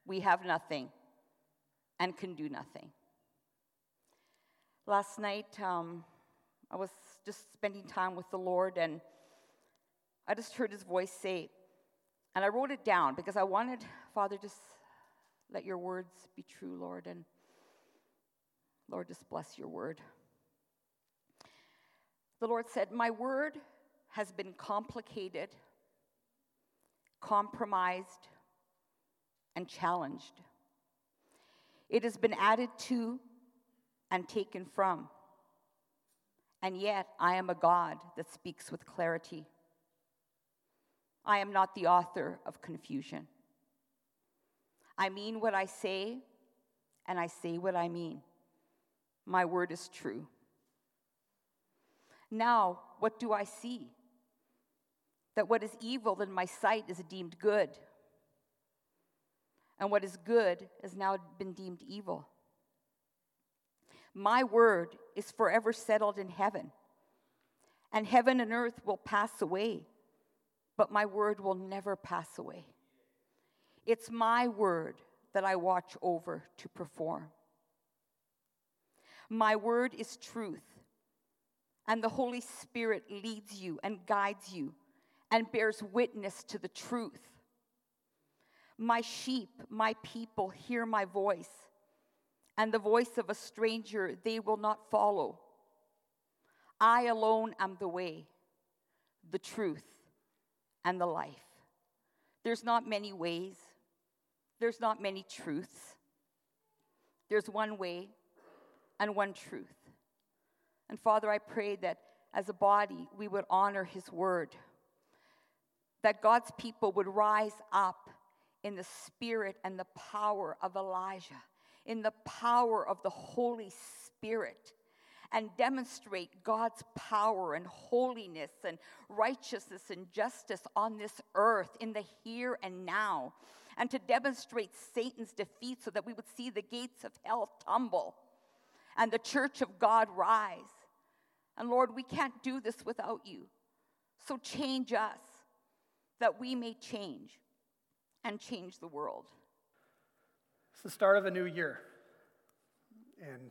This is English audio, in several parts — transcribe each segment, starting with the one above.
we have nothing and can do nothing. Last night, I was just spending time with the Lord, and I just heard his voice say, and I wrote it down because I wanted, Father, just let your words be true, Lord, and Lord, just bless your word. The Lord said, my word has been complicated, compromised, and challenged. It has been added to and taken from. And yet, I am a God that speaks with clarity. I am not the author of confusion. I mean what I say, and I say what I mean. My word is true. Now, what do I see? That what is evil in my sight is deemed good, and what is good has now been deemed evil. My word is forever settled in heaven, and heaven and earth will pass away, but my word will never pass away. It's my word that I watch over to perform. My word is truth, and the Holy Spirit leads you and guides you and bears witness to the truth. My sheep, my people, hear my voice, and the voice of a stranger they will not follow. I alone am the way, the truth, and the life. There's not many ways. There's not many truths. There's one way and one truth. And Father, I pray that as a body we would honor his word, that God's people would rise up in the spirit and the power of Elijah, in the power of the Holy Spirit, and demonstrate God's power and holiness and righteousness and justice on this earth in the here and now, and to demonstrate Satan's defeat so that we would see the gates of hell tumble and the church of God rise. And Lord, we can't do this without you. So change us that we may change and change the world. It's the start of a new year. And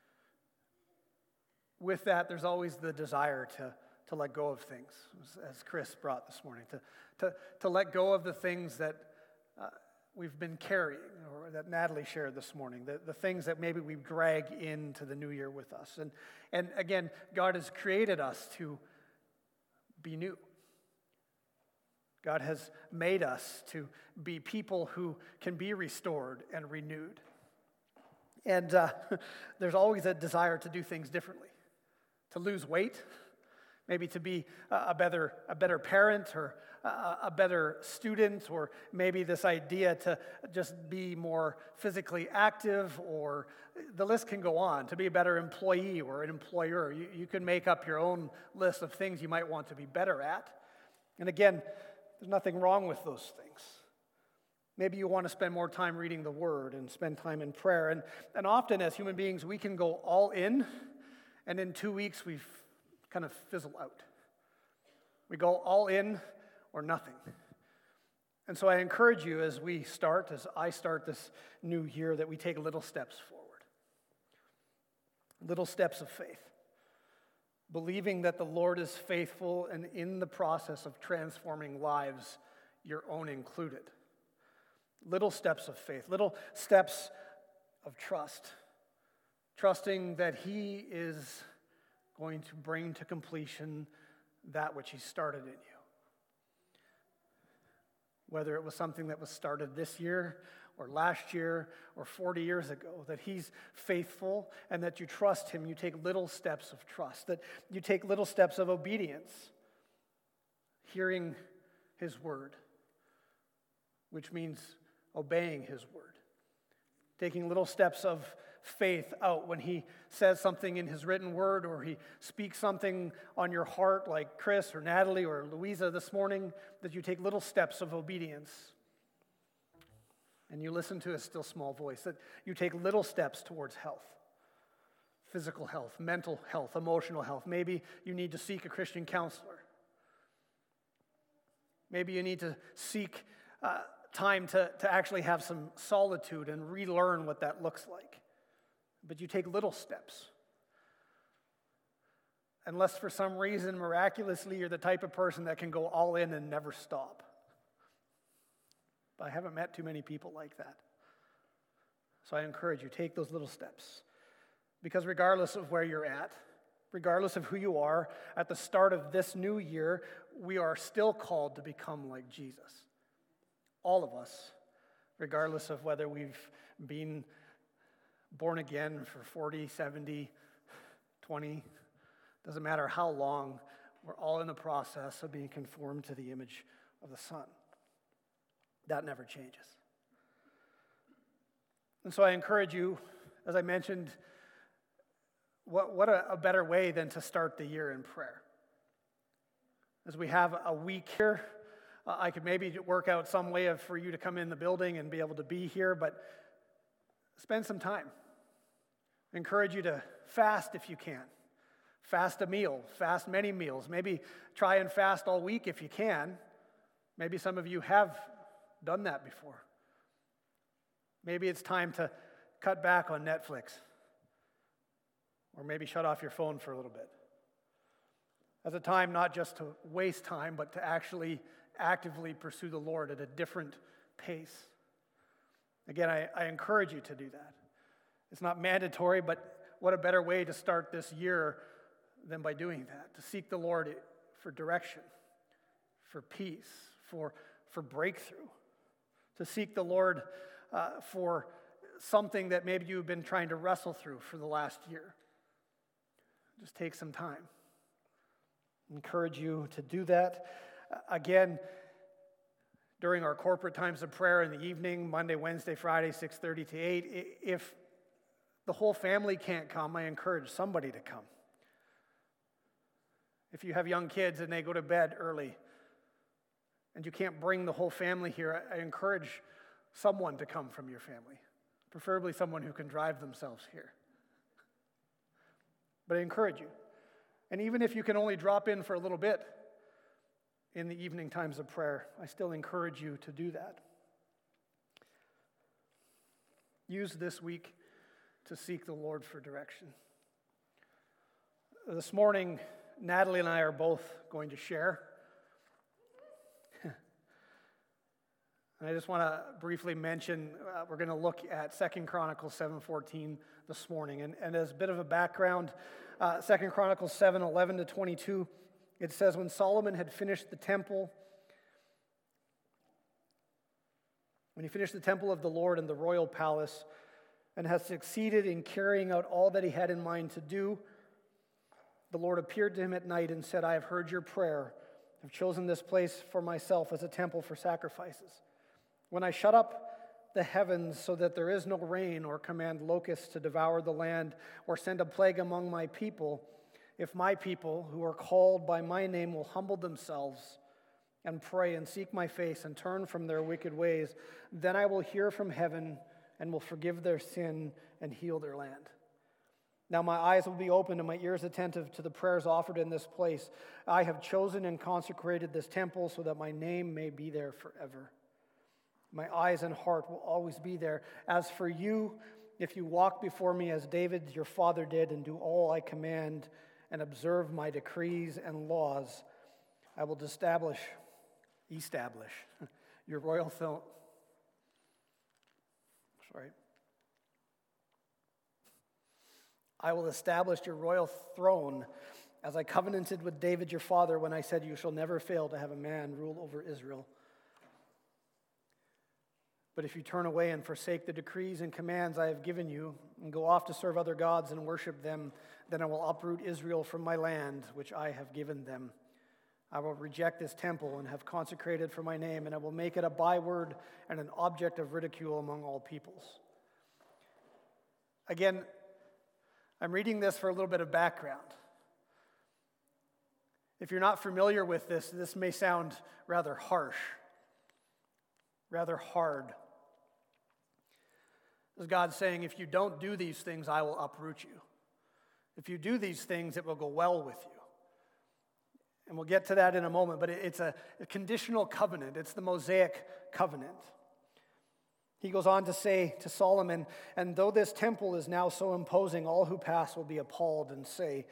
with that, there's always the desire to let go of things, as Chris brought this morning, to let go of the things that we've been carrying, or that Natalie shared this morning, the things that maybe we drag into the new year with us. And again, God has created us to be new. God has made us to be people who can be restored and renewed. And there's always a desire to do things differently, to lose weight, maybe to be a better parent or a better student, or maybe this idea to just be more physically active, or the list can go on, to be a better employee or an employer. You can make up your own list of things you might want to be better at. And again, there's nothing wrong with those things. Maybe you want to spend more time reading the Word and spend time in prayer. And often as human beings, we can go all in, and in 2 weeks we kind of fizzle out. We go all in or nothing. And so I encourage you as I start this new year, that we take little steps forward. Little steps of faith. Believing that the Lord is faithful and in the process of transforming lives, your own included. Little steps of faith, little steps of trust. Trusting that he is going to bring to completion that which he started in you. Whether it was something that was started this year or last year or 40 years ago, that he's faithful and that you trust him. You take little steps of trust, that you take little steps of obedience, hearing his word, which means obeying his word. Taking little steps of faith out when he says something in his written word, or he speaks something on your heart like Chris or Natalie or Louisa this morning, that you take little steps of obedience and you listen to a still small voice, that you take little steps towards health, physical health, mental health, emotional health. Maybe you need to seek a Christian counselor. Maybe you need to seek time to actually have some solitude and relearn what that looks like. But you take little steps. Unless for some reason, miraculously, you're the type of person that can go all in and never stop. But I haven't met too many people like that. So I encourage you, take those little steps. Because regardless of where you're at, regardless of who you are, at the start of this new year, we are still called to become like Jesus. All of us, regardless of whether we've been born again for 40, 70, 20, doesn't matter how long, we're all in the process of being conformed to the image of the Son. That never changes. And so I encourage you, as I mentioned, what a better way than to start the year in prayer. As we have a week here, I could maybe work out some way for you to come in the building and be able to be here, but spend some time. I encourage you to fast if you can. Fast a meal, fast many meals. Maybe try and fast all week if you can. Maybe some of you have done that before. Maybe it's time to cut back on Netflix. Or maybe shut off your phone for a little bit. As a time not just to waste time, but to actually actively pursue the Lord at a different pace. Again, I encourage you to do that. It's not mandatory, but what a better way to start this year than by doing that, to seek the Lord for direction, for peace, for breakthrough, to seek the Lord for something that maybe you've been trying to wrestle through for the last year. Just take some time. Encourage you to do that. Again, during our corporate times of prayer in the evening, Monday, Wednesday, Friday, 6:30 to 8, if the whole family can't come, I encourage somebody to come. If you have young kids and they go to bed early and you can't bring the whole family here, I encourage someone to come from your family, preferably someone who can drive themselves here. But I encourage you. And even if you can only drop in for a little bit in the evening times of prayer, I still encourage you to do that. Use this week to seek the Lord for direction. This morning, Natalie and I are both going to share. And I just want to briefly mention, we're going to look at 2 Chronicles 7:14 this morning. And as a bit of a background, 2 Chronicles 7:11 to 22, it says, when Solomon had finished the temple, when he finished the temple of the Lord and the royal palace, and has succeeded in carrying out all that he had in mind to do, the Lord appeared to him at night and said, I have heard your prayer. I've chosen this place for myself as a temple for sacrifices. When I shut up the heavens so that there is no rain, or command locusts to devour the land, or send a plague among my people, if my people who are called by my name will humble themselves and pray and seek my face and turn from their wicked ways, then I will hear from heaven and will forgive their sin and heal their land. Now my eyes will be open and my ears attentive to the prayers offered in this place. I have chosen and consecrated this temple so that my name may be there forever. My eyes and heart will always be there. As for you, if you walk before me as David your father did and do all I command and observe my decrees and laws, I will establish your royal throne. I will establish your royal throne as I covenanted with David your father when I said, you shall never fail to have a man rule over Israel. But if you turn away and forsake the decrees and commands I have given you, and go off to serve other gods and worship them, then I will uproot Israel from my land, which I have given them. I will reject this temple and have consecrated for my name, and I will make it a byword and an object of ridicule among all peoples. Again, I'm reading this for a little bit of background. If you're not familiar with this, this may sound rather harsh, rather hard. This is God saying, if you don't do these things, I will uproot you. If you do these things, it will go well with you. And we'll get to that in a moment, but it's a conditional covenant. It's the Mosaic covenant. He goes on to say to Solomon, "And though this temple is now so imposing, all who pass will be appalled and say,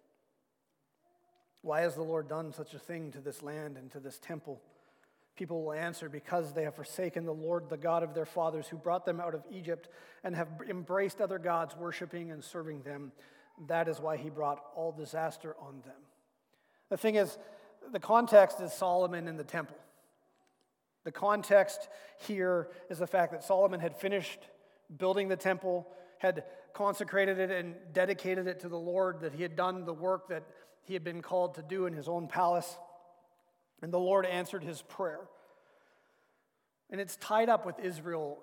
'Why has the Lord done such a thing to this land and to this temple?' People will answer, 'Because they have forsaken the Lord, the God of their fathers, who brought them out of Egypt, and have embraced other gods, worshiping and serving them. That is why he brought all disaster on them.'" The thing is, the context is Solomon in the temple. The context here is the fact that Solomon had finished building the temple, had consecrated it and dedicated it to the Lord, that he had done the work that he had been called to do in his own palace, and the Lord answered his prayer. And it's tied up with Israel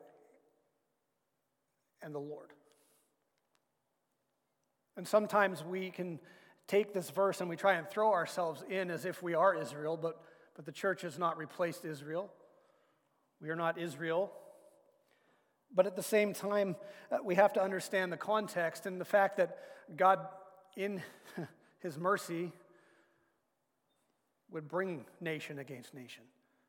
and the Lord. And sometimes we can take this verse and we try and throw ourselves in as if we are Israel, but the church has not replaced Israel. We are not Israel. But at the same time, we have to understand the context and the fact that God, in his mercy, would bring nation against nation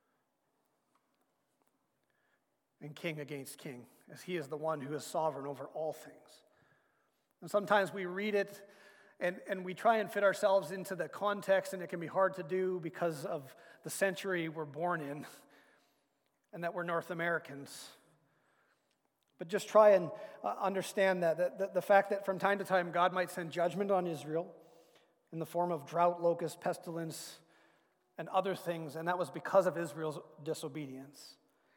and king against king, as he is the one who is sovereign over all things. And sometimes we read it and we try and fit ourselves into the context, and it can be hard to do because of the century we're born in and that we're North Americans. But just try and understand that the fact that from time to time God might send judgment on Israel in the form of drought, locust, pestilence, and other things, and that was because of Israel's disobedience.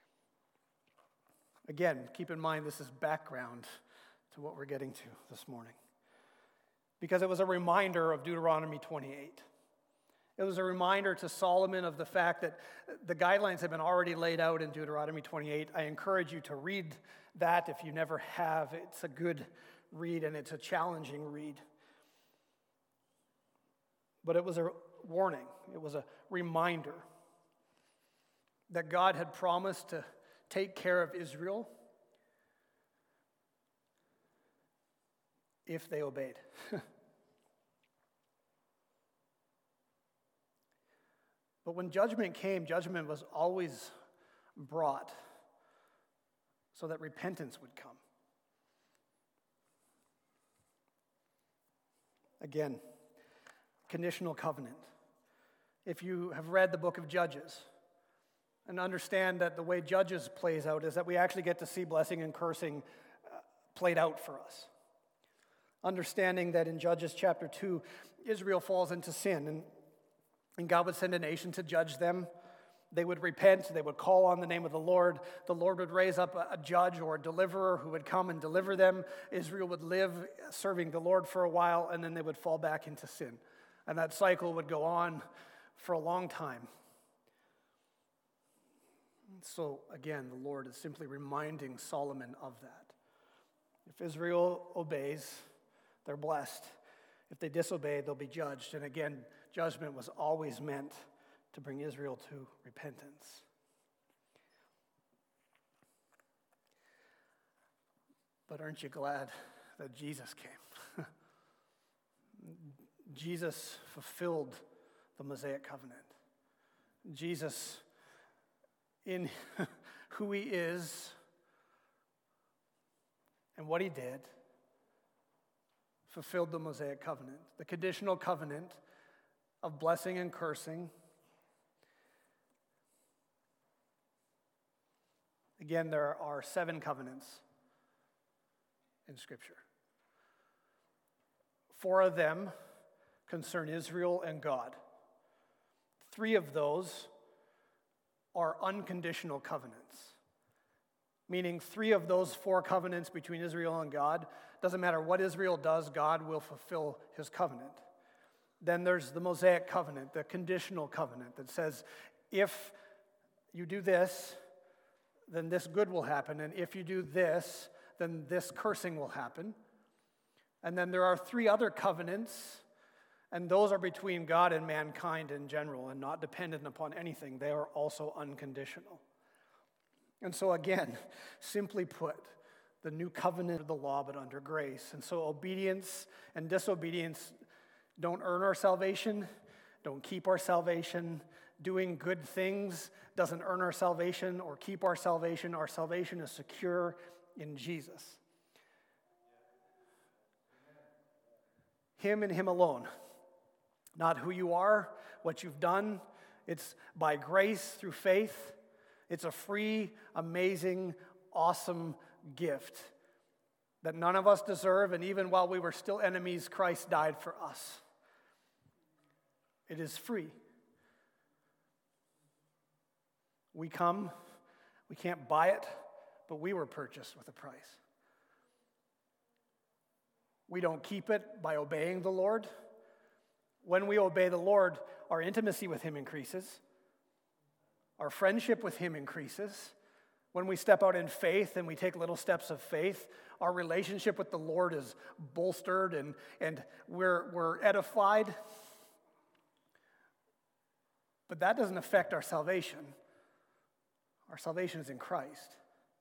Again, keep in mind this is background to what we're getting to this morning, because it was a reminder of Deuteronomy 28. It was a reminder to Solomon of the fact that the guidelines have been already laid out in Deuteronomy 28. I encourage you to read that if you never have. It's a good read and it's a challenging read. But it was a warning. It was a reminder that God had promised to take care of Israel if they obeyed. But when judgment came, judgment was always brought so that repentance would come. Again, conditional covenant. If you have read the book of Judges and understand that the way Judges plays out is that we actually get to see blessing and cursing played out for us. Understanding that in Judges chapter 2, Israel falls into sin, and God would send a nation to judge them. They would repent. They would call on the name of the Lord. The Lord would raise up a judge or a deliverer who would come and deliver them. Israel would live serving the Lord for a while, and then they would fall back into sin. And that cycle would go on for a long time. So again, the Lord is simply reminding Solomon of that. If Israel obeys, they're blessed. If they disobey, they'll be judged. And again, judgment was always meant to bring Israel to repentance. But aren't you glad that Jesus came? Jesus fulfilled the Mosaic covenant. Jesus, in who he is and what he did, fulfilled the Mosaic covenant, the conditional covenant of blessing and cursing. Again, there are 7 covenants in Scripture. 4 of them concern Israel and God. 3 of those are unconditional covenants, meaning 3 of those 4 covenants between Israel and God, doesn't matter what Israel does, God will fulfill his covenant. Then there's the Mosaic covenant, the conditional covenant that says, if you do this, then this good will happen, and if you do this, then this cursing will happen. And then there are 3 other covenants, and those are between God and mankind in general and not dependent upon anything. They are also unconditional. And so again, simply put, the new covenant of the law but under grace. And so obedience and disobedience don't earn our salvation, don't keep our salvation, doing good things doesn't earn our salvation or keep our salvation. Our salvation is secure in Jesus. Him and Him alone. Not who you are, what you've done. It's by grace through faith. It's a free, amazing, awesome gift that none of us deserve, and even while we were still enemies, Christ died for us. It is free. We can't buy it, but we were purchased with a price. We don't keep it by obeying the Lord. When we obey the Lord, our intimacy with Him increases. Our friendship with Him increases. When we step out in faith and we take little steps of faith, our relationship with the Lord is bolstered and we're edified. But that doesn't affect our salvation. Our salvation is in Christ.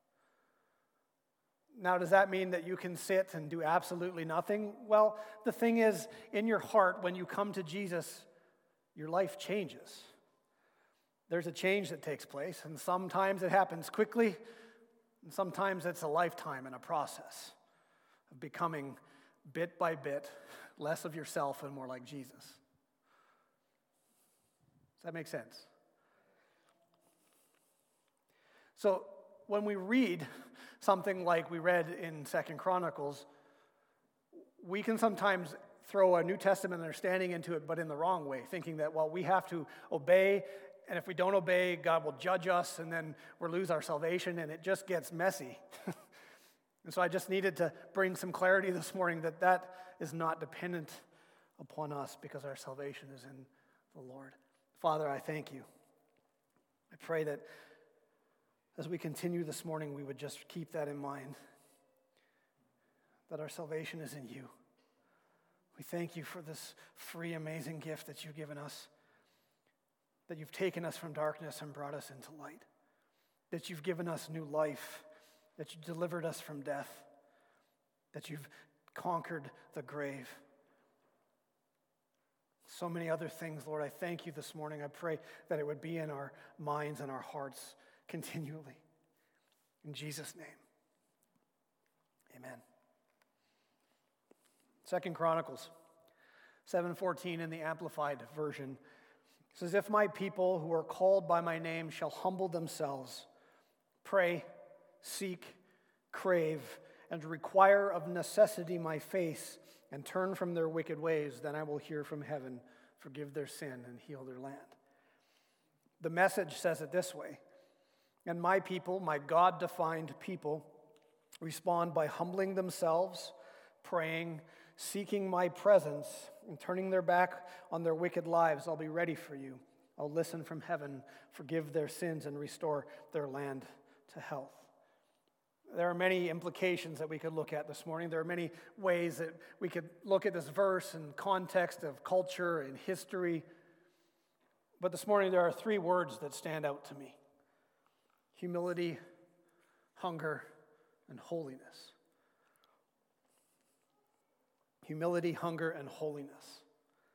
Now, does that mean that you can sit and do absolutely nothing? Well, the thing is, in your heart, when you come to Jesus, your life changes. There's a change that takes place, and sometimes it happens quickly, and sometimes it's a lifetime and a process of becoming, bit by bit, less of yourself and more like Jesus. Does that make sense? So, when we read something like we read in 2 Chronicles, we can sometimes throw a New Testament understanding into it, but in the wrong way, thinking that, well, we have to obey, and if we don't obey, God will judge us, and then we'll lose our salvation, and it just gets messy. And so I just needed to bring some clarity this morning that that is not dependent upon us because our salvation is in the Lord. Father, I thank you. I pray that as we continue this morning, we would just keep that in mind, that our salvation is in you. We thank you for this free, amazing gift that you've given us, that you've taken us from darkness and brought us into light, that you've given us new life, that you delivered us from death, that you've conquered the grave. So many other things, Lord. I thank you this morning. I pray that it would be in our minds and our hearts continually. In Jesus' name, amen. 2 Chronicles 7:14 in the Amplified Version says, "If my people who are called by my name shall humble themselves, pray, seek, crave, and require of necessity my face, and turn from their wicked ways, then I will hear from heaven, forgive their sin, and heal their land." The Message says it this way, "And my people, my God-defined people, respond by humbling themselves, praying, seeking my presence, and turning their back on their wicked lives. I'll be ready for you. I'll listen from heaven, forgive their sins, and restore their land to health." There are many implications that we could look at this morning. There are many ways that we could look at this verse in context of culture and history. But this morning there are 3 words that stand out to me: humility, hunger, and holiness. Humility, hunger, and holiness.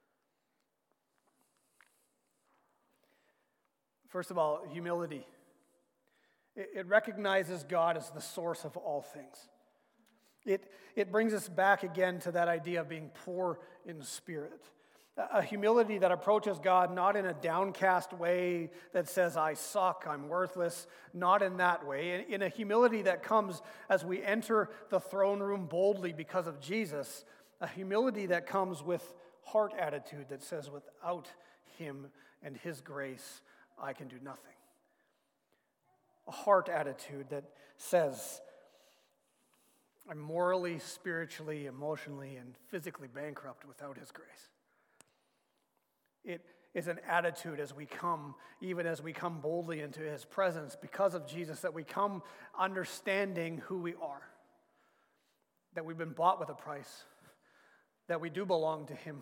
First of all, humility. It recognizes God as the source of all things. It brings us back again to that idea of being poor in spirit. A humility that approaches God not in a downcast way that says, I suck, I'm worthless, not in that way. In a humility that comes as we enter the throne room boldly because of Jesus. A humility that comes with heart attitude that says, without Him and His grace, I can do nothing. A heart attitude that says, I'm morally, spiritually, emotionally, and physically bankrupt without His grace. It is an attitude as we come, even as we come boldly into His presence because of Jesus, that we come understanding who we are, that we've been bought with a price, that we do belong to Him,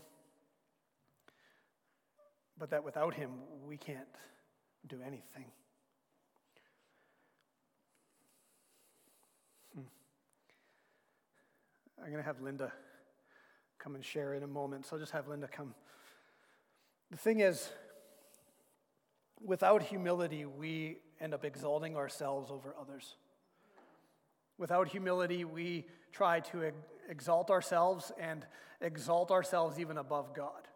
but that without Him, we can't do anything. I'm going to have Linda come and share in a moment, so I'll just have Linda come. The thing is, Without humility, we end up exalting ourselves over others. Without humility, we try to exalt ourselves and exalt ourselves even above God.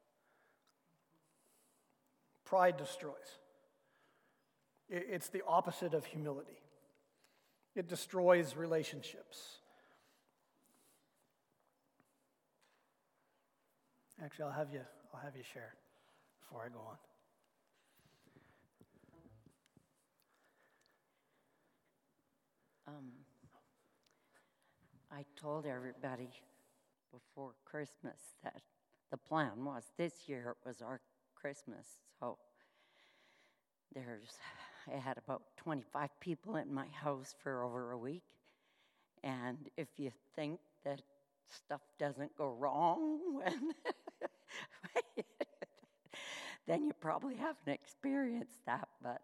Pride destroys. It's the opposite of humility. It destroys relationships. Actually, I'll have you share before I go on. I told everybody before Christmas that the plan was this year it was our Christmas. So I had about 25 people in my house for over a week. And if you think that stuff doesn't go wrong when then you probably haven't experienced that. But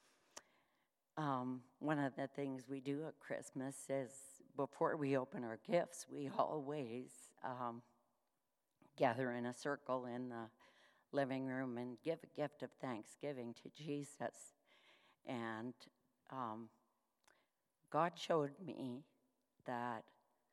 one of the things we do at Christmas is before we open our gifts, we always gather in a circle in the living room and give a gift of thanksgiving to Jesus. And God showed me that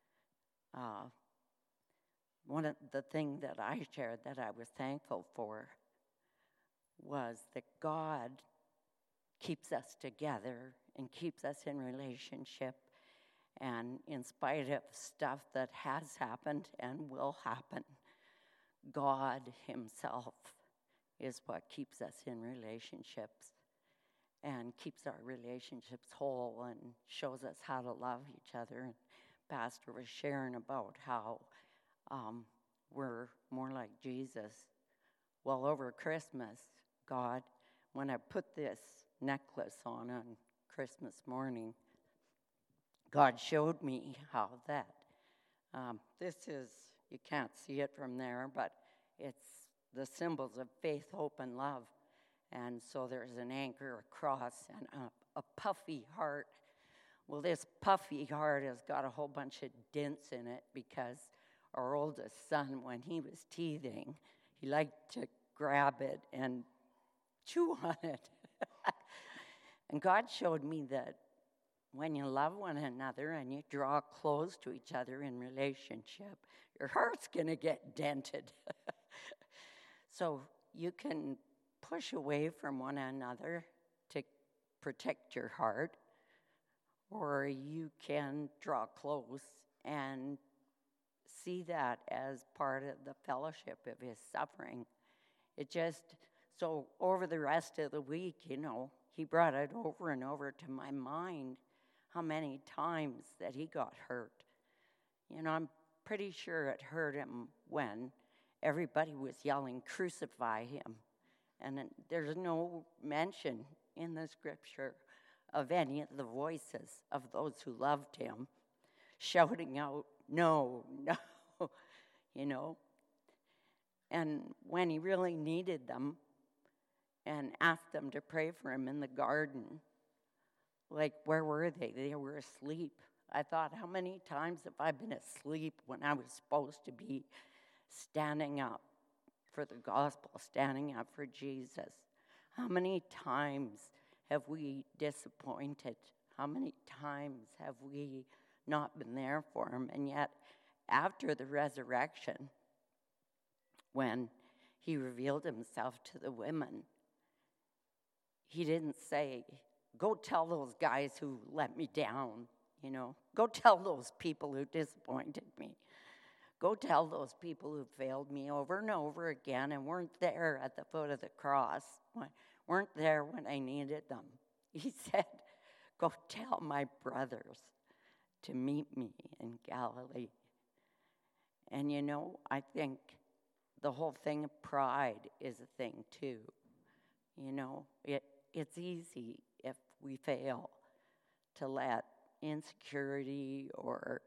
one of the things that I shared that I was thankful for was that God keeps us together and keeps us in relationship. And in spite of stuff that has happened and will happen, God himself is what keeps us in relationships and keeps our relationships whole and shows us how to love each other. And Pastor was sharing about how we're more like Jesus. Well, over Christmas, God, when I put this necklace on Christmas morning, God showed me how that, this is, you can't see it from there, but it's the symbols of faith, hope, and love. And so there's an anchor, a cross, and a puffy heart. Well, this puffy heart has got a whole bunch of dents in it because our oldest son, when he was teething, he liked to grab it and chew on it. And God showed me that when you love one another and you draw close to each other in relationship, your heart's going to get dented. So you can push away from one another to protect your heart, or you can draw close and see that as part of the fellowship of his suffering. So over the rest of the week, he brought it over and over to my mind how many times that he got hurt. I'm pretty sure it hurt him when everybody was yelling, "Crucify him." And there's no mention in the scripture of any of the voices of those who loved him shouting out, "No, no," And when he really needed them and asked them to pray for him in the garden, like, where were they? They were asleep. I thought, how many times have I been asleep when I was supposed to be standing up for the gospel, standing up for Jesus? How many times have we disappointed? How many times have we not been there for him? And yet, after the resurrection, when he revealed himself to the women, he didn't say, "Go tell those guys who let me down, Go tell those people who disappointed me. Go tell those people who failed me over and over again and weren't there at the foot of the cross, weren't there when I needed them." He said, "Go tell my brothers to meet me in Galilee." And I think the whole thing of pride is a thing too. It's easy if we fail to let insecurity or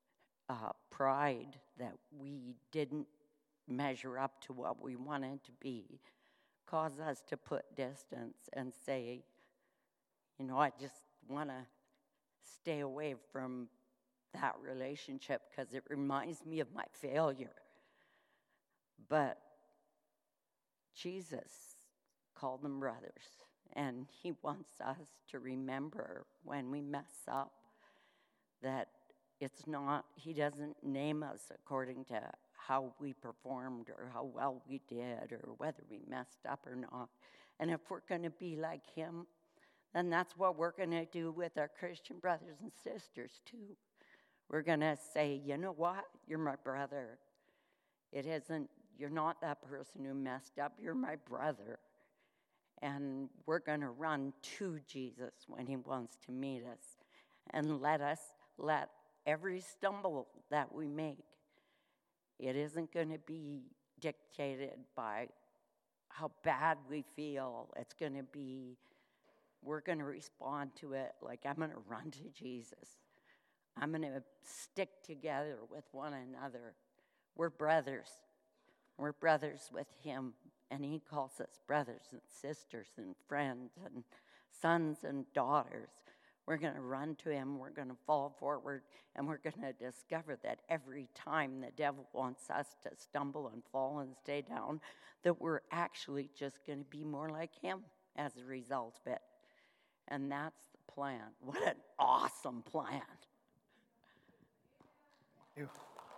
pride that we didn't measure up to what we wanted to be cause us to put distance and say, I just want to stay away from that relationship because it reminds me of my failure. But Jesus call them brothers. And he wants us to remember when we mess up that it's not, he doesn't name us according to how we performed or how well we did or whether we messed up or not. And if we're going to be like him, then that's what we're going to do with our Christian brothers and sisters too. We're going to say, you know what? You're my brother. You're not that person who messed up. You're my brother. And we're going to run to Jesus when he wants to meet us. And let every stumble that we make, it isn't going to be dictated by how bad we feel. It's going to be, we're going to respond to it like, I'm going to run to Jesus. I'm going to stick together with one another. We're brothers. We're brothers with him, and he calls us brothers and sisters and friends and sons and daughters. We're going to run to him, we're going to fall forward, and we're going to discover that every time the devil wants us to stumble and fall and stay down, that we're actually just going to be more like him as a result of it. And that's the plan. What an awesome plan. Thank you.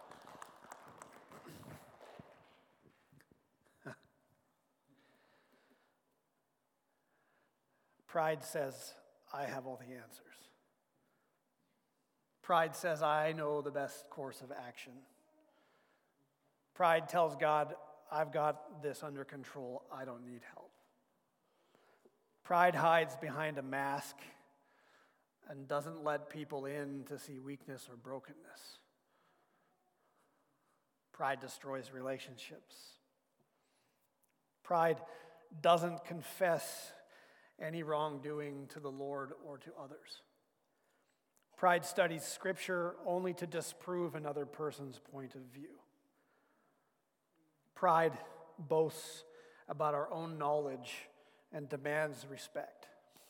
Pride says, I have all the answers. Pride says, I know the best course of action. Pride tells God, I've got this under control. I don't need help. Pride hides behind a mask and doesn't let people in to see weakness or brokenness. Pride destroys relationships. Pride doesn't confess any wrongdoing to the Lord or to others. Pride studies Scripture only to disprove another person's point of view. Pride boasts about our own knowledge and demands respect.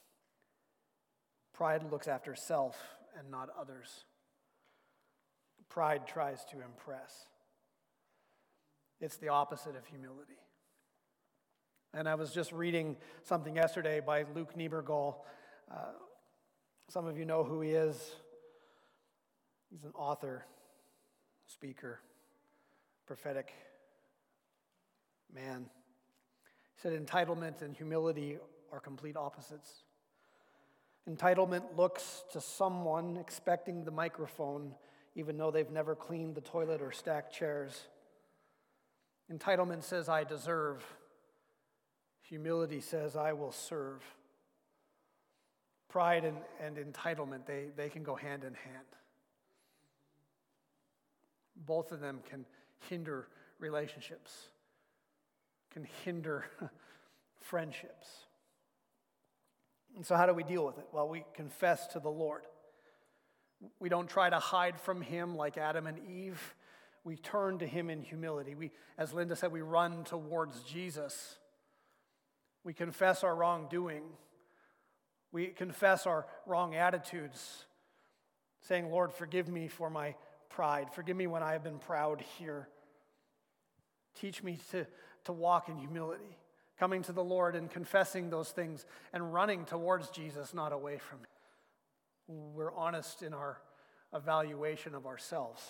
Pride looks after self and not others. Pride tries to impress. It's the opposite of humility. And I was just reading something yesterday by Luke Niebergall. Some of you know who he is. He's an author, speaker, prophetic man. He said, entitlement and humility are complete opposites. Entitlement looks to someone expecting the microphone, even though they've never cleaned the toilet or stacked chairs. Entitlement says, I deserve. Humility says, I will serve. Pride and entitlement, they can go hand in hand. Both of them can hinder relationships, can hinder friendships. And so how do we deal with it? Well, we confess to the Lord. We don't try to hide from him like Adam and Eve. We turn to him in humility. We, as Linda said, we run towards Jesus. We confess our wrongdoing. We confess our wrong attitudes, saying, Lord, forgive me for my pride. Forgive me when I have been proud here. Teach me to walk in humility, coming to the Lord and confessing those things and running towards Jesus, not away from him. We're honest in our evaluation of ourselves,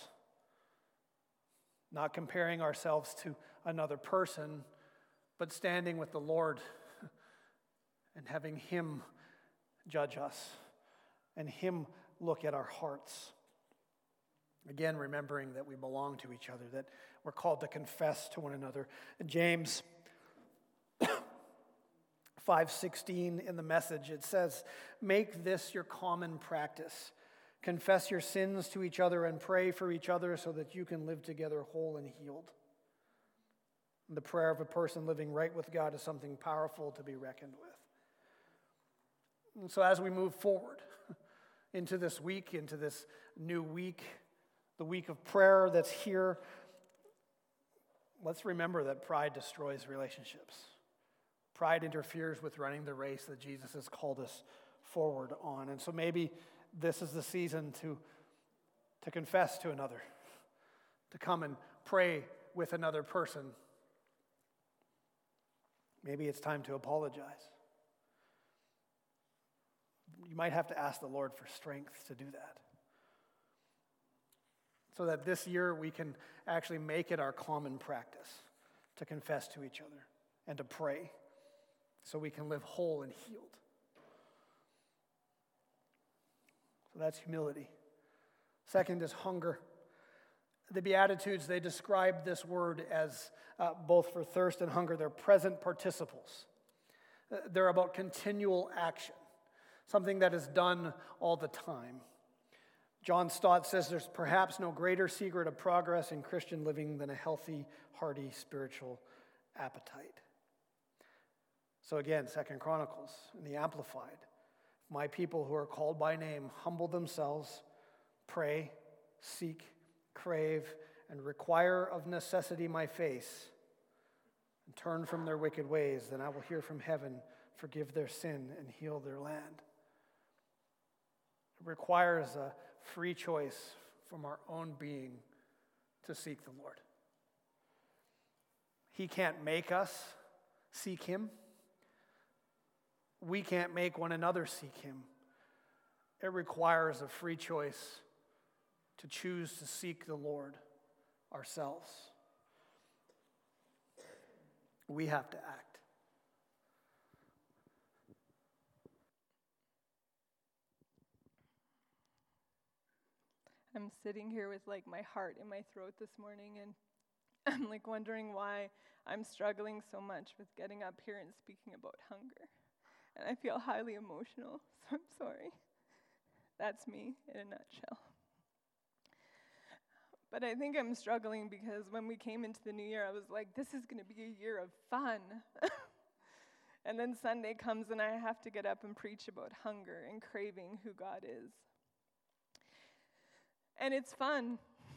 not comparing ourselves to another person, but standing with the Lord and having him judge us and him look at our hearts. Again, remembering that we belong to each other, that we're called to confess to one another. James 5:16 in the Message, it says, make this your common practice. Confess your sins to each other and pray for each other so that you can live together whole and healed. The prayer of a person living right with God is something powerful to be reckoned with. And so as we move forward into this week, into this new week, the week of prayer that's here, let's remember that pride destroys relationships. Pride interferes with running the race that Jesus has called us forward on. And so maybe this is the season to confess to another, to come and pray with another person. Maybe it's time to apologize. You might have to ask the Lord for strength to do that. So that this year we can actually make it our common practice to confess to each other and to pray so we can live whole and healed. So that's humility. Second is hunger. The Beatitudes, they describe this word as both for thirst and hunger. They're present participles. They're about continual action, something that is done all the time. John Stott says there's perhaps no greater secret of progress in Christian living than a healthy, hearty spiritual appetite. So again, 2 Chronicles in the Amplified. My people who are called by name humble themselves, pray, seek, crave, and require of necessity my face, and turn from their wicked ways, then I will hear from heaven, forgive their sin, and heal their land. It requires a free choice from our own being to seek the Lord. He can't make us seek Him. We can't make one another seek Him. It requires a free choice to choose to seek the Lord ourselves. We have to act. I'm sitting here with like my heart in my throat this morning, and I'm like wondering why I'm struggling so much with getting up here and speaking about hunger. And I feel highly emotional, so I'm sorry. That's me in a nutshell. But I think I'm struggling because when we came into the new year, I was like, this is going to be a year of fun. And then Sunday comes and I have to get up and preach about hunger and craving who God is. And it's fun.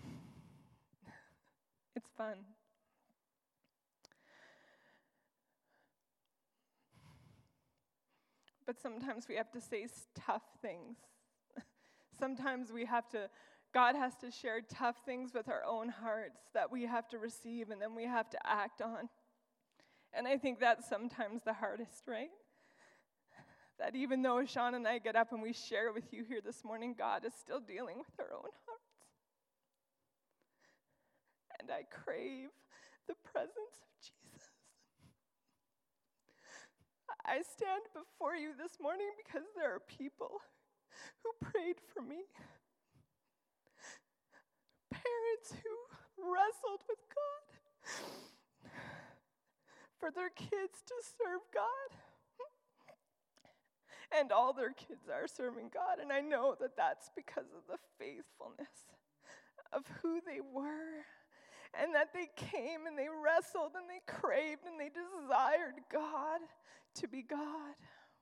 It's fun. But sometimes we have to say tough things. Sometimes God has to share tough things with our own hearts that we have to receive and then we have to act on. And I think that's sometimes the hardest, right? That even though Sean and I get up and we share with you here this morning, God is still dealing with our own hearts. And I crave the presence of Jesus. I stand before you this morning because there are people who prayed for me. Parents who wrestled with God for their kids to serve God. And all their kids are serving God. And I know that that's because of the faithfulness of who they were. And that they came and they wrestled and they craved and they desired God to be God.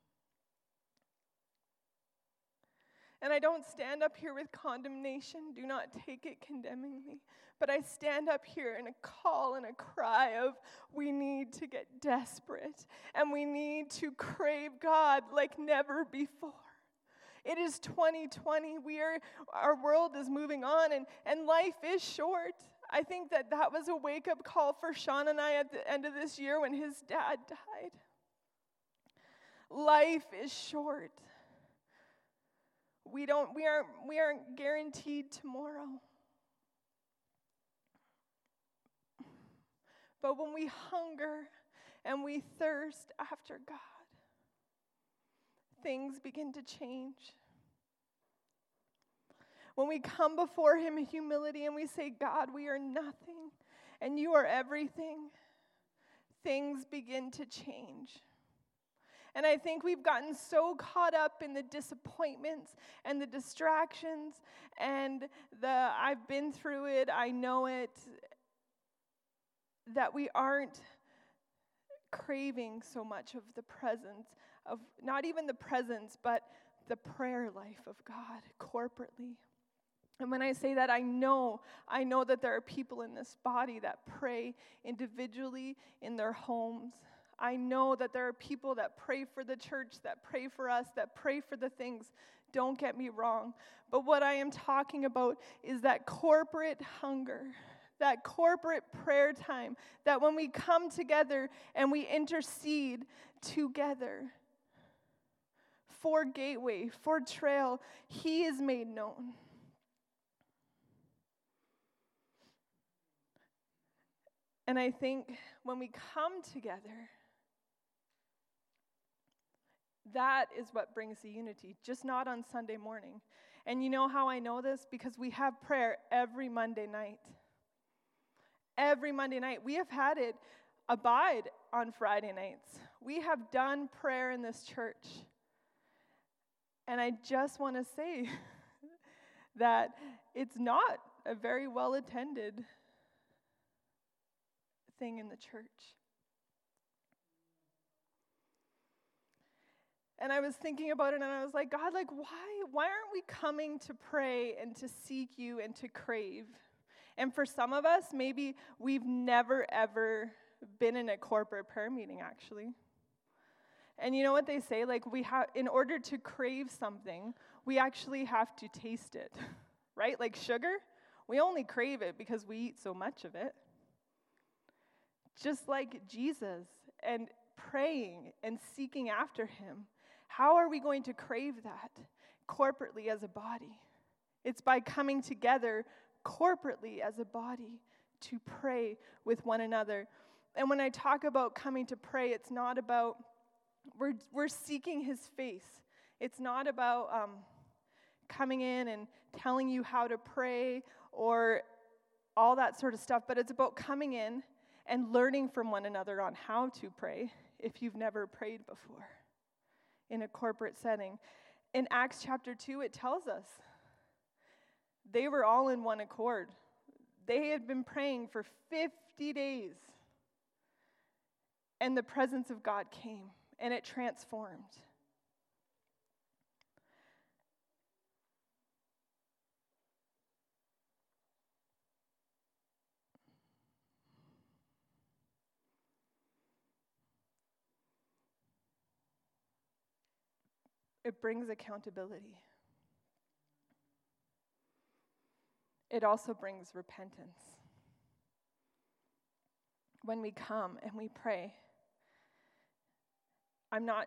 And I don't stand up here with condemnation. Do not take it condemning me. But I stand up here in a call and a cry of we need to get desperate. And we need to crave God like never before. It is 2020. Our world is moving on and life is short. I think that was a wake-up call for Sean and I at the end of this year when his dad died. Life is short. We aren't guaranteed tomorrow. But when we hunger and we thirst after God, things begin to change. When we come before Him in humility and we say, God, we are nothing and you are everything, things begin to change. And I think we've gotten so caught up in the disappointments and the distractions and I've been through it, I know it, that we aren't craving so much of the presence of, not even the presence, but the prayer life of God corporately. And when I say that, I know that there are people in this body that pray individually in their homes. I know that there are people that pray for the church, that pray for us, that pray for the things. Don't get me wrong. But what I am talking about is that corporate hunger that corporate prayer time, that when we come together and we intercede together for Gateway, for Trail, He is made known. And I think when we come together, that is what brings the unity, just not on Sunday morning. And you know how I know this? Because we have prayer every Monday night. Every Monday night. We have had it abide on Friday nights. We have done prayer in this church. And I just want to say that it's not a very well attended thing in the church. And I was thinking about it, and I was like, God, like, why aren't we coming to pray and to seek you and to crave? And for some of us, maybe we've never, ever been in a corporate prayer meeting, actually. And you know what they say? Like, in order to crave something, we actually have to taste it, right? Like sugar, we only crave it because we eat so much of it. Just like Jesus and praying and seeking after him. How are we going to crave that corporately as a body? It's by coming together corporately as a body to pray with one another. And when I talk about coming to pray, it's not about, we're seeking his face. It's not about coming in and telling you how to pray or all that sort of stuff, but it's about coming in and learning from one another on how to pray if you've never prayed before in a corporate setting. In Acts chapter 2, it tells us they were all in one accord. They had been praying for 50 days, and the presence of God came, and it transformed. It brings accountability. It also brings repentance. When we come and we pray, I'm not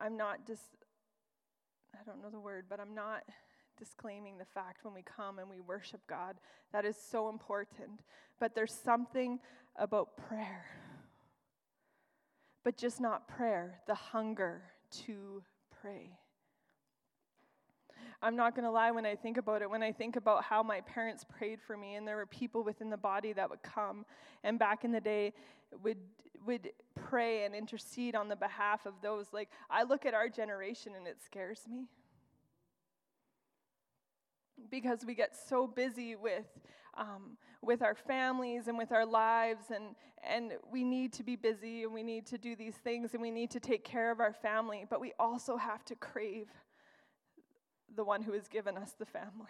disclaiming the fact when we come and we worship God. That is so important. But there's something about prayer. But just not prayer, the hunger to pray. I'm not going to lie, when I think about it, when I think about how my parents prayed for me, and there were people within the body that would come, and back in the day would pray and intercede on the behalf of those. Like, I look at our generation and it scares me. Because we get so busy with our families and with our lives, and we need to be busy, and we need to do these things, and we need to take care of our family, but we also have to crave the one who has given us the family.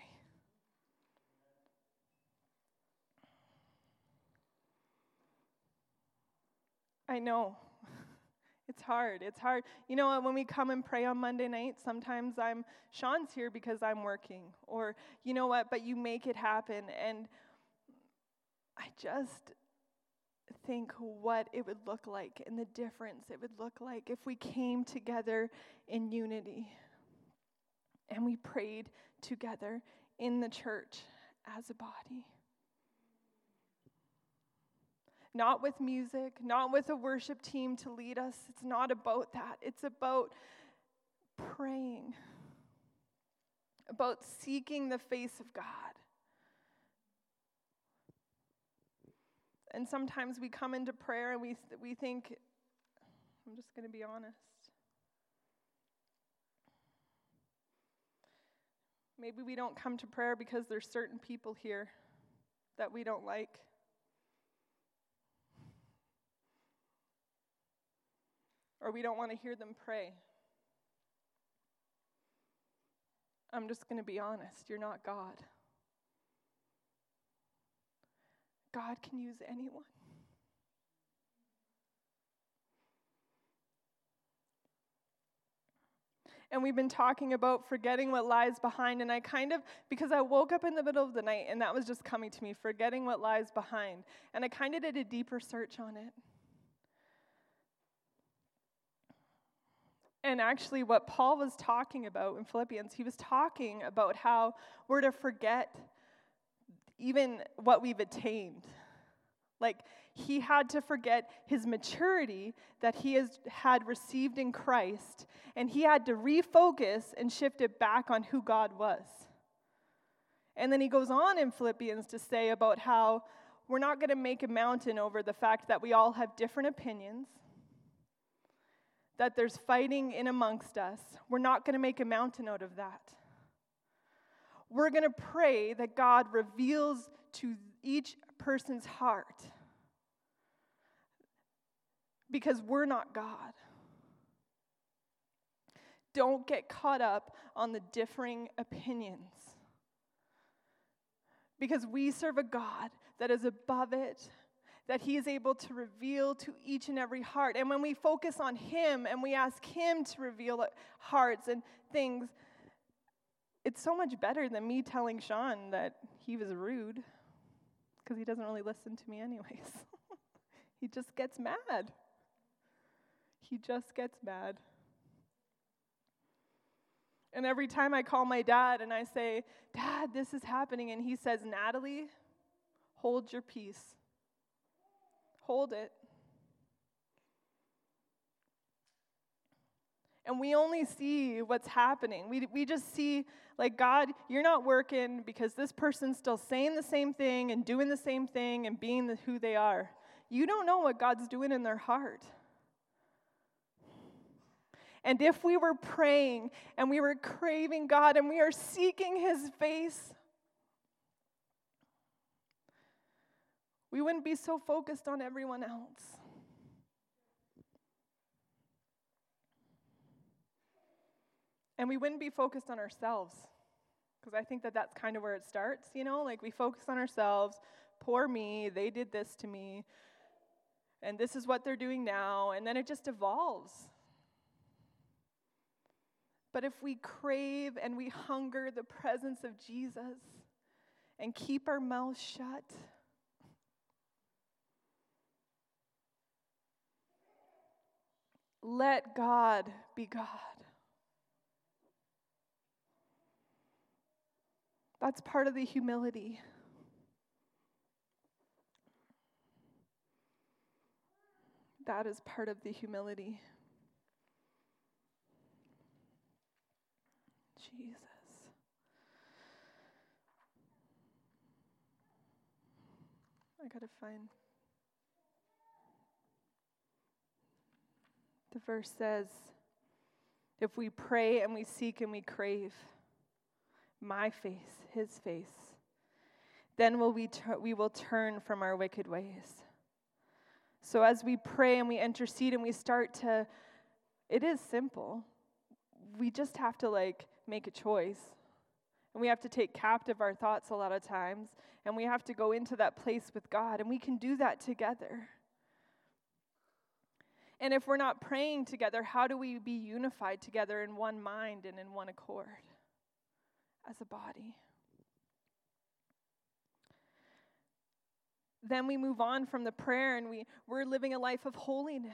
I know. It's hard. It's hard. You know, when we come and pray on Monday night, sometimes Sean's here because I'm working. Or, you know what, but you make it happen. And I just think what it would look like and the difference it would look like if we came together in unity. And we prayed together in the church as a body. Not with music, not with a worship team to lead us. It's not about that. It's about praying, about seeking the face of God. And sometimes we come into prayer and we think, I'm just going to be honest. Maybe we don't come to prayer because there's certain people here that we don't like. Or we don't want to hear them pray. I'm just going to be honest. You're not God. God can use anyone. And we've been talking about forgetting what lies behind, and because I woke up in the middle of the night, and that was just coming to me, forgetting what lies behind. And I kind of did a deeper search on it. And actually, what Paul was talking about in Philippians, he was talking about how we're to forget even what we've attained. Like, he had to forget his maturity that he had received in Christ, and he had to refocus and shift it back on who God was. And then he goes on in Philippians to say about how we're not going to make a mountain over the fact that we all have different opinions, that there's fighting in amongst us. We're not going to make a mountain out of that. We're going to pray that God reveals to each person's heart, because we're not God. Don't get caught up on the differing opinions, because we serve a God that is above it, that he is able to reveal to each and every heart. And when we focus on him and we ask him to reveal hearts and things, it's so much better than me telling Sean that he was rude, because he doesn't really listen to me anyways. He just gets mad. He just gets mad. And every time I call my dad and I say, Dad, this is happening, and he says, Natalie, hold your peace. Hold it. And we only see what's happening. We just see, like, God, you're not working because this person's still saying the same thing and doing the same thing and being who they are. You don't know what God's doing in their heart. And if we were praying and we were craving God and we are seeking his face, we wouldn't be so focused on everyone else. And we wouldn't be focused on ourselves, because I think that that's kind of where it starts, like we focus on ourselves. Poor me, they did this to me, and this is what they're doing now, and then it just evolves. But if we crave and we hunger the presence of Jesus and keep our mouths shut, let God be God. That's part of the humility. That is part of the humility. Jesus. I gotta find. The verse says, if we pray and we seek and we crave my face, his face, then we will turn from our wicked ways. So as we pray and we intercede and we start to, it is simple. We just have to make a choice. And we have to take captive our thoughts a lot of times. And we have to go into that place with God. And we can do that together. And if we're not praying together, how do we be unified together in one mind and in one accord as a body? Then we move on from the prayer and we're living a life of holiness.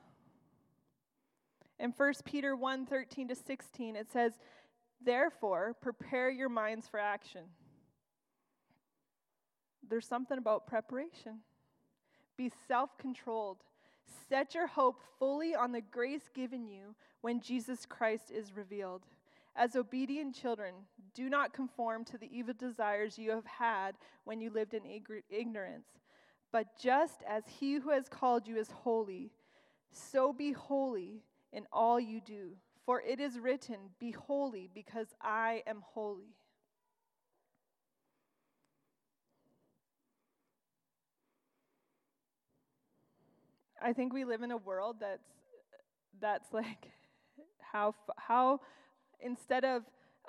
In 1 Peter 1:13-16, it says, therefore, prepare your minds for action. There's something about preparation. Be self-controlled. Set your hope fully on the grace given you when Jesus Christ is revealed. As obedient children, do not conform to the evil desires you have had when you lived in ignorance. But just as he who has called you is holy, so be holy in all you do. For it is written, be holy because I am holy. I think we live in a world that's like how instead of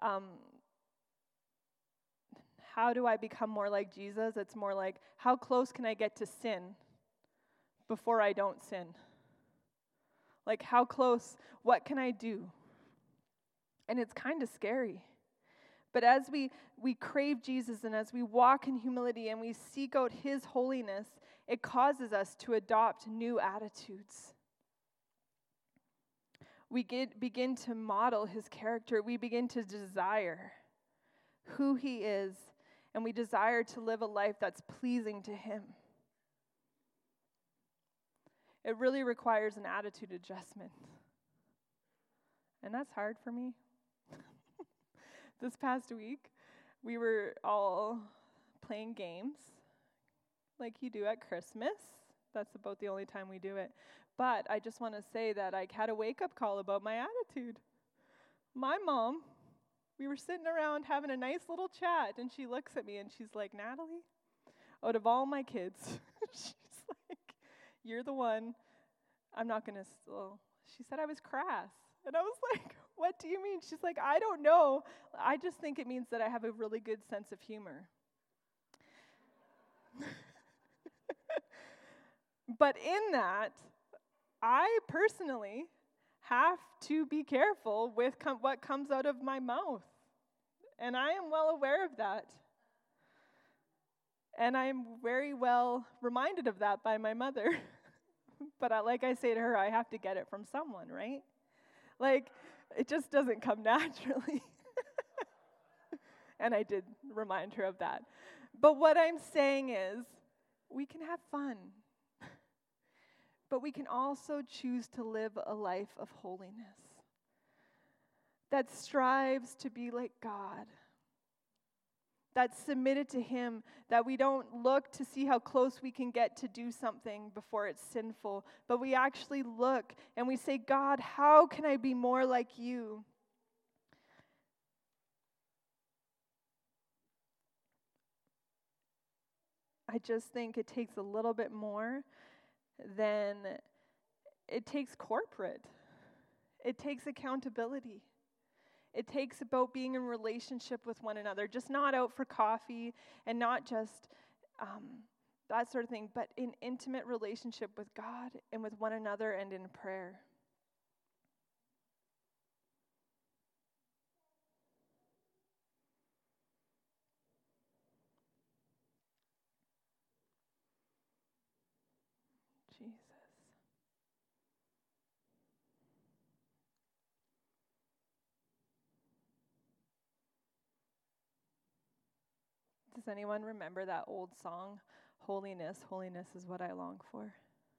how do I become more like Jesus, it's more like how close can I get to sin before I don't sin? Like how close, what can I do? And it's kind of scary. But as we crave Jesus and as we walk in humility and we seek out his holiness, it causes us to adopt new attitudes. We begin to model his character. We begin to desire who he is, and we desire to live a life that's pleasing to him. It really requires an attitude adjustment. And that's hard for me. This past week, we were all playing games like you do at Christmas. That's about the only time we do it. But I just want to say that I had a wake-up call about my attitude. My mom, we were sitting around having a nice little chat, and she looks at me and she's like, Natalie, out of all my kids, she's like, you're the one, I'm not going to still. She said I was crass. And I was like, what do you mean? She's like, I don't know. I just think it means that I have a really good sense of humor. But in that, I personally have to be careful with what comes out of my mouth. And I am well aware of that. And I'm very well reminded of that by my mother. But like I say to her, I have to get it from someone, right? Like, it just doesn't come naturally. And I did remind her of that. But what I'm saying is, we can have fun. But we can also choose to live a life of holiness that strives to be like God, that's submitted to him, that we don't look to see how close we can get to do something before it's sinful, but we actually look and we say, God, how can I be more like you? I just think it takes a little bit more than it takes corporate. It takes accountability. It takes about being in relationship with one another, just not out for coffee and not just that sort of thing, but in intimate relationship with God and with one another and in prayer. Jesus. Does anyone remember that old song, Holiness, Holiness is What I Long For?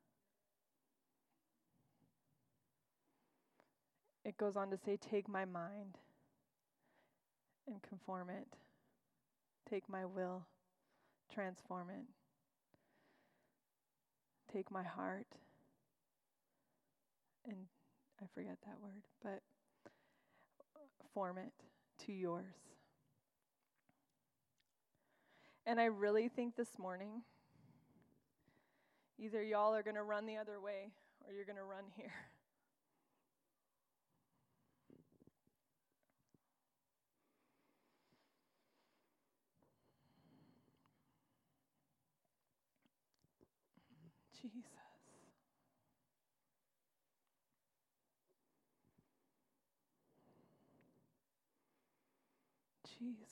It goes on to say, take my mind and conform it. Take my will, transform it. Take my heart, and I forget that word, but form it to yours. And I really think this morning, either y'all are going to run the other way or you're going to run here. Jesus. Jesus.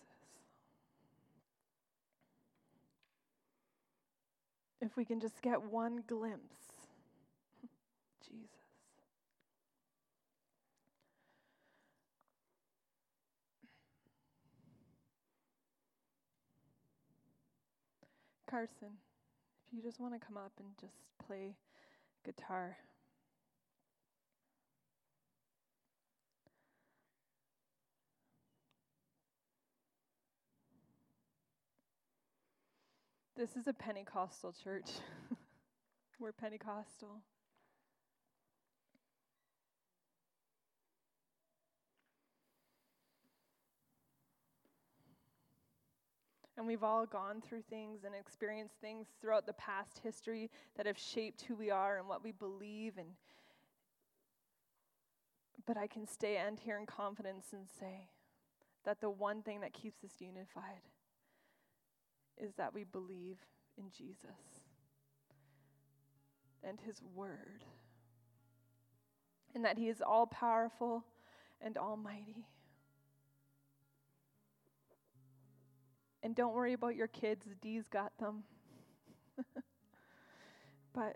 If we can just get one glimpse, Jesus. Carson, if you just want to come up and just play guitar. This is a Pentecostal church. We're Pentecostal. And we've all gone through things and experienced things throughout the past history that have shaped who we are and what we believe. But I can stand here in confidence and say that the one thing that keeps us unified is that we believe in Jesus and his word, and that he is all-powerful and almighty. And don't worry about your kids, Dee's got them. But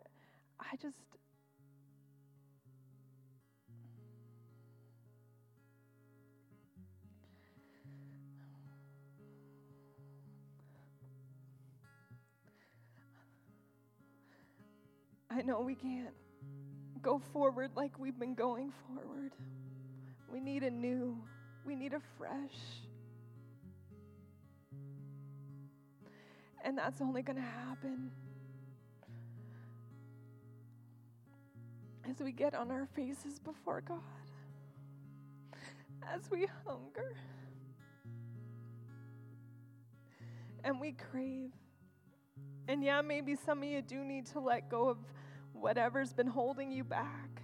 I know we can't go forward like we've been going forward. We need a new, we need a fresh. And that's only going to happen as we get on our faces before God, as we hunger and we crave. And yeah, maybe some of you do need to let go of whatever's been holding you back.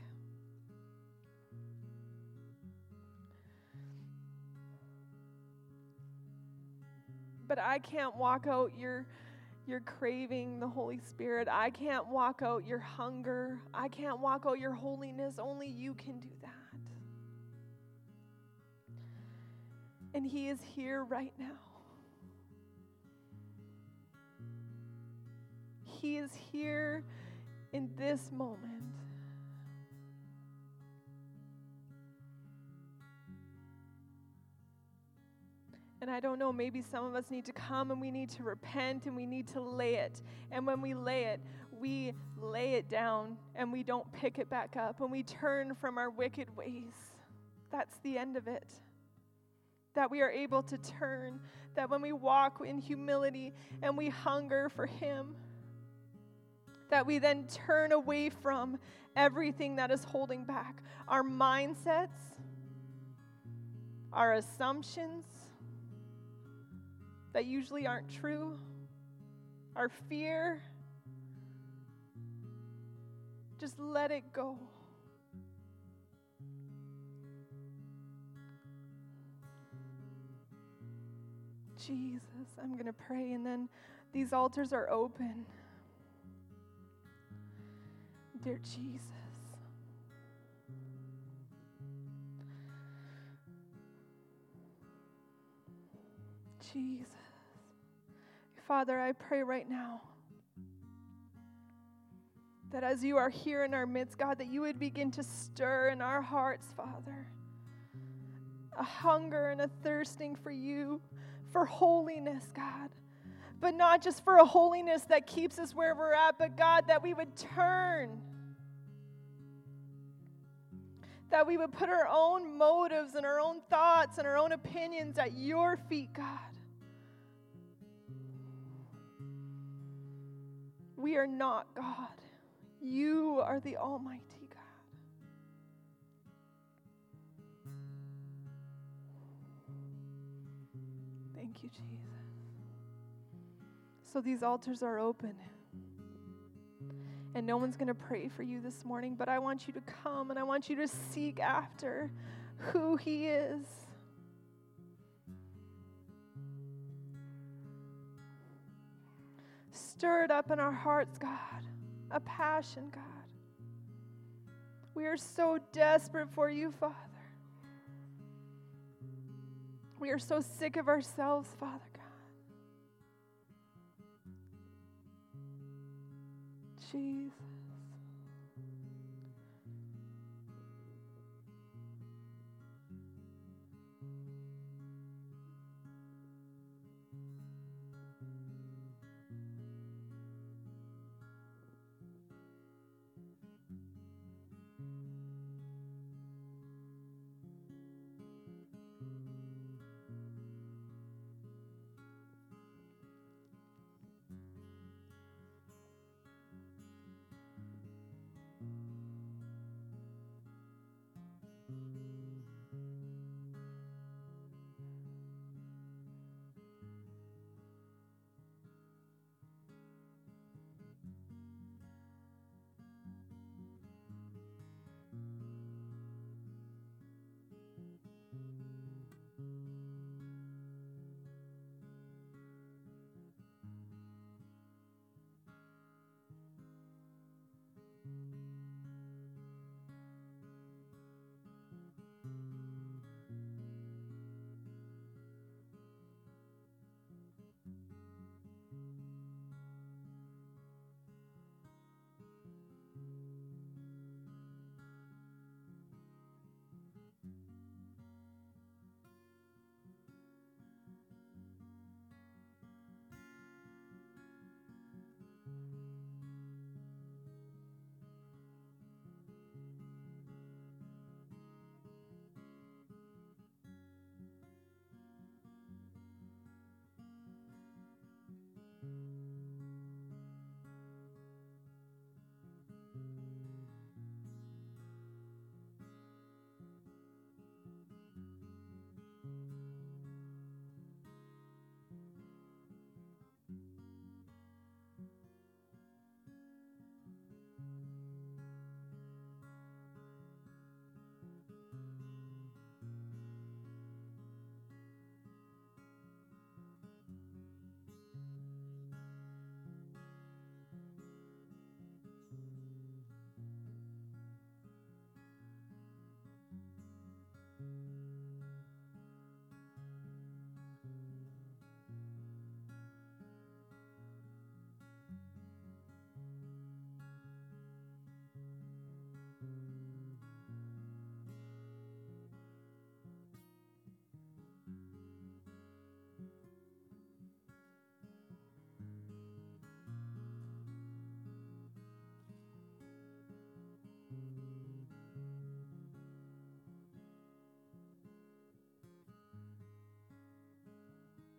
But I can't walk out your craving the Holy Spirit. I can't walk out your hunger. I can't walk out your holiness. Only you can do that. And He is here right now. He is here in this moment. And I don't know, maybe some of us need to come and we need to repent and we need to lay it. And when we lay it down and we don't pick it back up and we turn from our wicked ways. That's the end of it. That we are able to turn, that when we walk in humility and we hunger for Him, that we then turn away from everything that is holding back. Our mindsets, our assumptions that usually aren't true, our fear. Just let it go. Jesus, I'm going to pray, and then these altars are open. Dear Jesus, Jesus, Father, I pray right now that as you are here in our midst, God, that you would begin to stir in our hearts, Father, a hunger and a thirsting for you, for holiness, God. But not just for a holiness that keeps us where we're at, but God, that we would turn. That we would put our own motives and our own thoughts and our own opinions at your feet, God. We are not God. You are the Almighty God. Thank you, Jesus. So these altars are open. And no one's going to pray for you this morning, but I want you to come and I want you to seek after who He is. Stir it up in our hearts, God, a passion, God. We are so desperate for you, Father. We are so sick of ourselves, Father God. Jesus.